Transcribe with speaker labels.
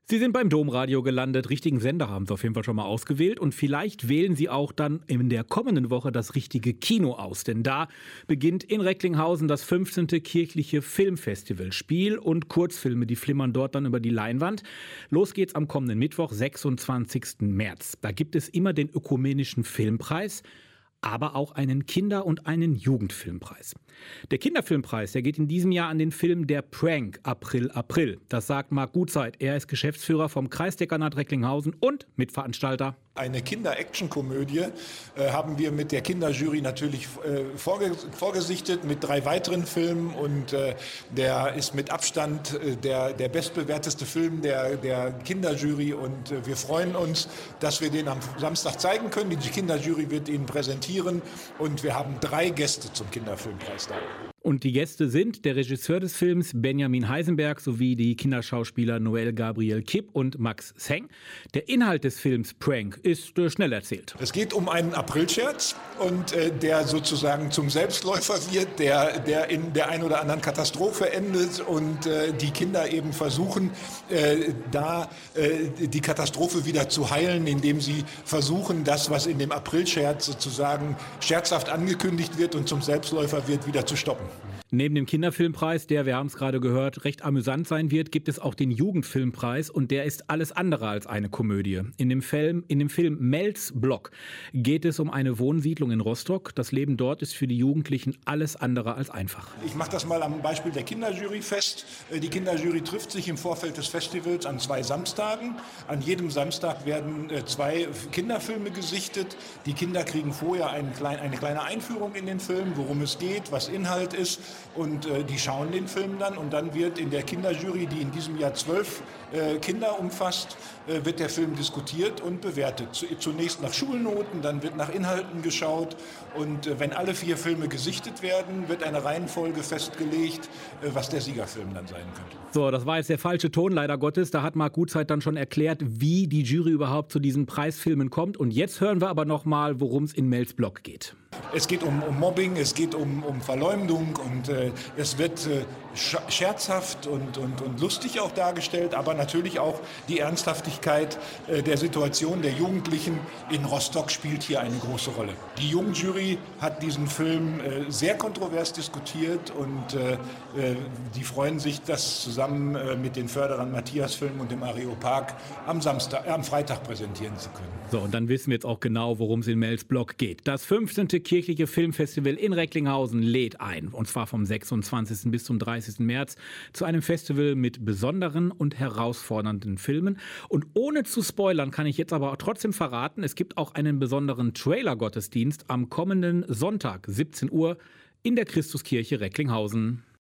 Speaker 1: Sie sind beim Domradio gelandet. Richtigen Sender haben Sie auf jeden Fall schon mal ausgewählt. Und vielleicht wählen Sie auch dann in der kommenden Woche das richtige Kino aus. Denn da beginnt in Recklinghausen das 15. kirchliche Filmfestival. Spiel- und Kurzfilme, die flimmern dort dann über die Leinwand. Los geht's am kommenden Mittwoch, 26. März. Da gibt es immer den ökumenischen Filmpreis, aber auch einen Kinder- und einen Jugendfilmpreis. Der Kinderfilmpreis, der geht in diesem Jahr an den Film Der Prank, April, April. Das sagt Marc Gutzeit. Er ist Geschäftsführer vom Kreisdekanat Recklinghausen und Mitveranstalter.
Speaker 2: Eine Kinder-Action-Komödie haben wir mit der Kinderjury natürlich vorgesichtet mit 3 weiteren Filmen und der ist mit Abstand der bestbewerteste Film der Kinderjury und wir freuen uns, dass wir den am Samstag zeigen können. Die Kinderjury wird ihn präsentieren und wir haben 3 Gäste zum Kinderfilmpreis da.
Speaker 1: Und die Gäste sind der Regisseur des Films Benjamin Heisenberg sowie die Kinderschauspieler Noel Gabriel Kipp und Max Seng. Der Inhalt des Films Prank ist schnell erzählt.
Speaker 2: Es geht um einen Aprilscherz und der sozusagen zum Selbstläufer wird, der in der ein oder anderen Katastrophe endet und die Kinder eben versuchen, die Katastrophe wieder zu heilen, indem sie versuchen, das, was in dem Aprilscherz sozusagen scherzhaft angekündigt wird und zum Selbstläufer wird, wieder zu stoppen.
Speaker 1: Neben dem Kinderfilmpreis, der, wir haben es gerade gehört, recht amüsant sein wird, gibt es auch den Jugendfilmpreis und der ist alles andere als eine Komödie. In dem Film Mels Block geht es um eine Wohnsiedlung in Rostock. Das Leben dort ist für die Jugendlichen alles andere als einfach.
Speaker 2: Ich mache das mal am Beispiel der Kinderjury fest. Die Kinderjury trifft sich im Vorfeld des Festivals an 2 Samstagen. An jedem Samstag werden 2 Kinderfilme gesichtet. Die Kinder kriegen vorher eine kleine Einführung in den Film, worum es geht, was Inhalt ist. Und die schauen den Film dann und dann wird in der Kinderjury, die in diesem Jahr 12 Kinder umfasst, wird der Film diskutiert und bewertet. Zunächst nach Schulnoten, dann wird nach Inhalten geschaut und wenn alle 4 Filme gesichtet werden, wird eine Reihenfolge festgelegt, was der Siegerfilm dann sein könnte.
Speaker 1: So, das war jetzt der falsche Ton, leider Gottes. Da hat Marc Gutzeit dann schon erklärt, wie die Jury überhaupt zu diesen Preisfilmen kommt. Und jetzt hören wir aber noch mal, worum es in Mels Block geht.
Speaker 2: Es geht um Mobbing, es geht um Verleumdung und es wird scherzhaft und lustig auch dargestellt, aber natürlich auch die Ernsthaftigkeit der Situation der Jugendlichen in Rostock spielt hier eine große Rolle. Die Jugendjury hat diesen Film sehr kontrovers diskutiert und die freuen sich, das zusammen mit den Förderern Matthias Film und dem Areopag am Freitag präsentieren zu können.
Speaker 1: So, und dann wissen wir jetzt auch genau, worum es in Mels Block geht. Das 15. kirchliche Filmfestival in Recklinghausen lädt ein, und zwar vom 26. bis zum 30. März, zu einem Festival mit besonderen und herausfordernden Filmen. Und ohne zu spoilern kann ich jetzt aber trotzdem verraten, es gibt auch einen besonderen Trailer-Gottesdienst am kommenden Sonntag, 17 Uhr, in der Christuskirche Recklinghausen.